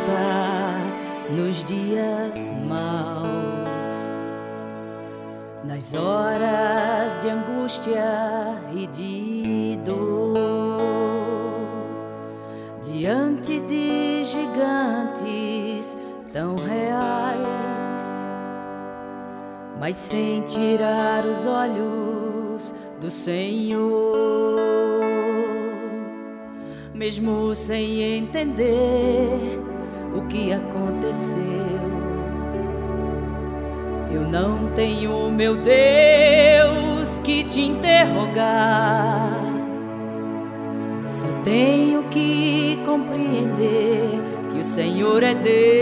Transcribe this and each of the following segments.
conforta nos dias maus, nas horas de angústia e de dor, diante de gigantes tão reais, mas sem tirar os olhos do Senhor. Mesmo sem entender o que aconteceu, eu não tenho, meu Deus, que te interrogar. Só tenho que compreender que o Senhor é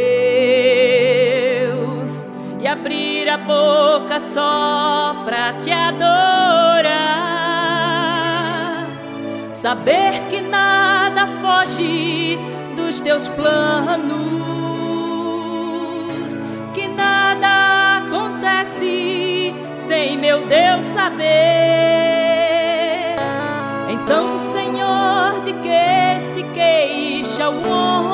Deus e abrir a boca só pra te adorar. Saber que nada foge dos teus planos, que nada acontece sem meu Deus saber. Então, Senhor, de que se queixa o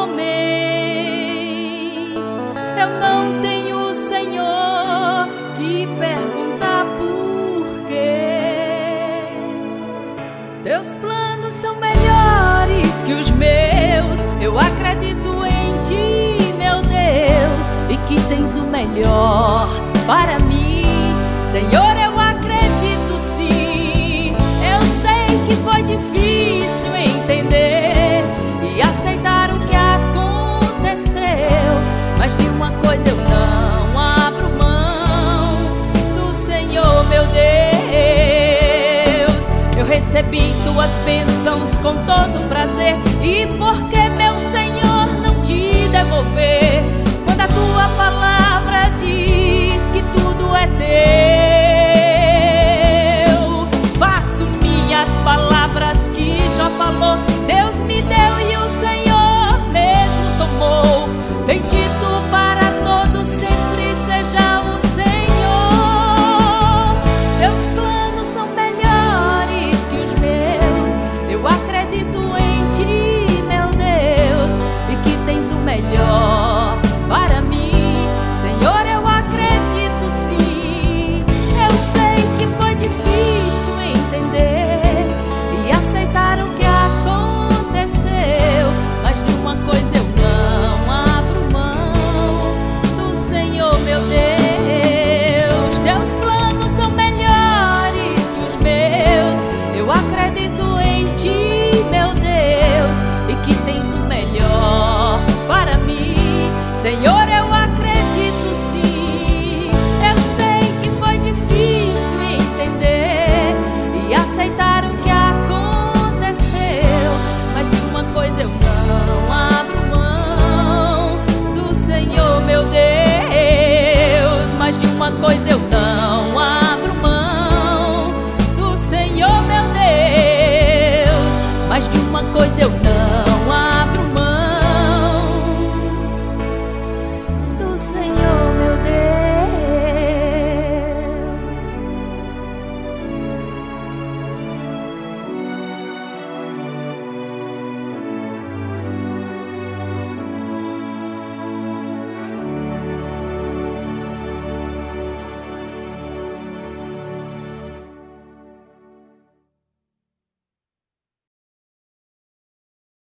homem? Eu não tenho, Senhor, que perguntar por quê. Teus planos são melhores que os meus. Eu acredito em ti, meu Deus, e que tens o melhor para mim. Senhor, eu acredito sim. Eu sei que foi difícil entender e aceitar o que aconteceu, mas de uma coisa eu não abro mão: do Senhor, meu Deus. Eu recebi tuas bênçãos com todo prazer, e por que, meu Senhor, não te devolver? Quando a tua palavra diz que tudo é teu, faço minhas palavras que Jó falou. Deus me deu e o Senhor mesmo tomou. Bendito